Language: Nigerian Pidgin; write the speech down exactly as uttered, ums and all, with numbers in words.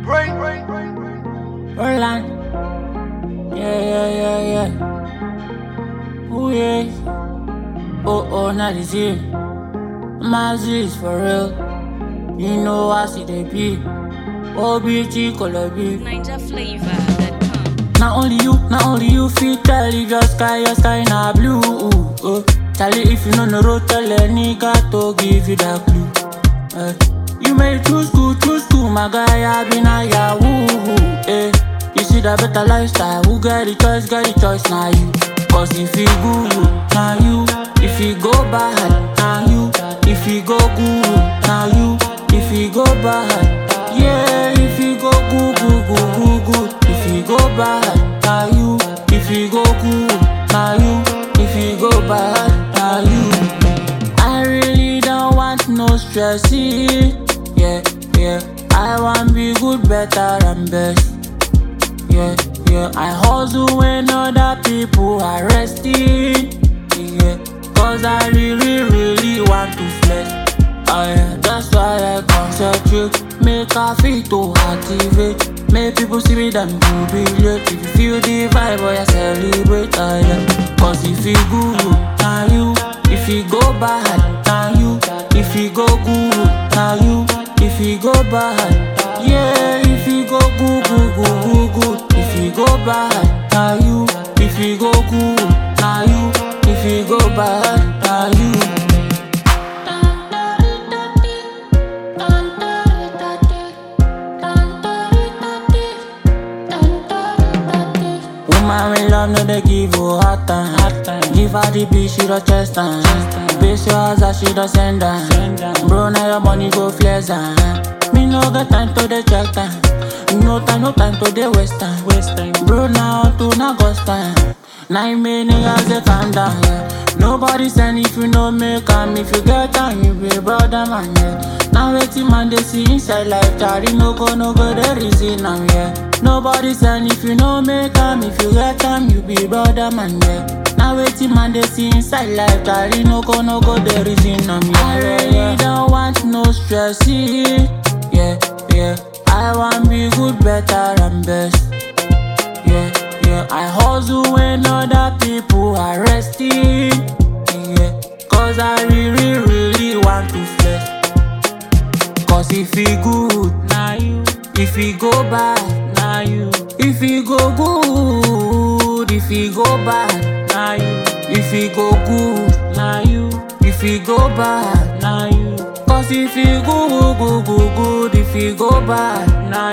Roland. Yeah, yeah, yeah, yeah. Ooh, yeah. Oh, oh, not this here. Mazzy is for real. You know I see the beat. O B G, color beat. Niger Flavor dot com. Not only you, not only you feel tell you your sky, your sky na blue. Oh, Charlie, if you know the road, tell a nigga to give you that clue. Eh. You may choose to, choose to, my guy, I been a yahoo. Eh. You see that better lifestyle, who get the choice, get the choice, now you. Cause if you good, now you. If you go bad, now you. If you go good, now you. If you go bad, yeah. If you go good, good, good, good, good. If you go bad, now you. If you go good, now you. If you go bad, now you. I really don't want no stress, yeah, yeah. I want be good, better and best, yeah, yeah. I hustle when other people are resting, yeah. Cause I really, really want to flex, oh yeah. That's why I concentrate, make a feel to activate. Make people see me, them jubilate. If you feel the vibe, boy, I celebrate, oh yeah. Cause if you good, now you. If you go bad, now you. If you go good, now you. If you go bad, yeah. If you go good, good, good, good, good. If you go bad, now you. If you go good, now you. If you go bad, now you. Woman with love, no they give you hard time. Give her the beat, she don't chest time. Base your house, as she don't send down. Bro, now your money go flex down. Me no got time to the check time. No time, no time to the waste time. Waste time. Bro, now to na ghost time. Nine minutes, they calm down, yeah. Nobody send if you no make 'em. If you get time, you be brother man, yeah. Now waiting man, they see inside life. Charlie no go, no go, the reason I'm yeah. Nobody send if you no make 'em. If you get time, you be brother man, yeah. Now waiting man, they see inside life. Charlie no go, no go, the reason I'm yeah. I really don't want no stress, yeah, yeah. I want be good, better and best, yeah, yeah. I hustle when other people are resting, yeah. Cause I really, really want to flex. Cause if you good, now you. If you go bad, now you. If you go good, if you go bad, now you. If you go good, now you. If you go bad, now you. Cause if you go, go, go, go, good. If you go bad, now